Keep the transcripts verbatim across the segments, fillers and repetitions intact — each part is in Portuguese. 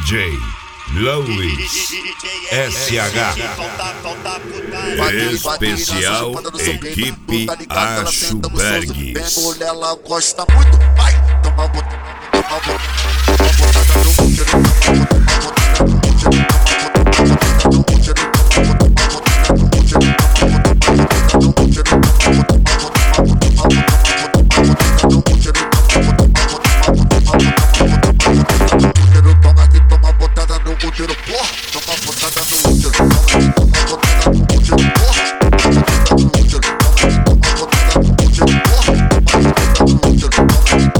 J Louis S H. Especial Equipe Achuberg. Ela gosta muito, vai, toma bota, toma bota, toma botada no útero, toma botada no útero, toma botada no útero, toma botada no útero, toma botada no útero, toma botada no útero, toma aqui, toma botada no útero, porra, toma botada no útero, toma botada no útero, porra, botada no útero, toma botada no útero, porra.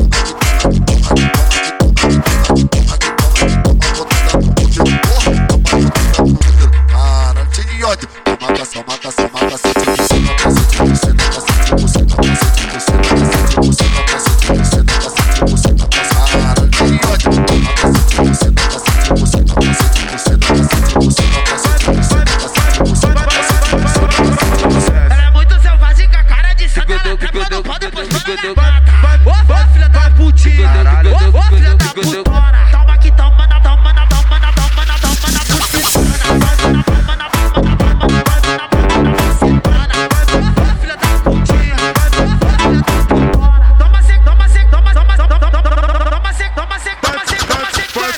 Ô filha da putinha, ô filha da putona, toma que toma na toma na toma na toma na toma na toma na ô filha da putinha, toma se toma se toma toma toma se toma se toma se toma se toma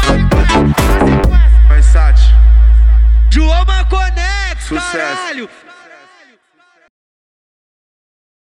João Maconexo, caralho!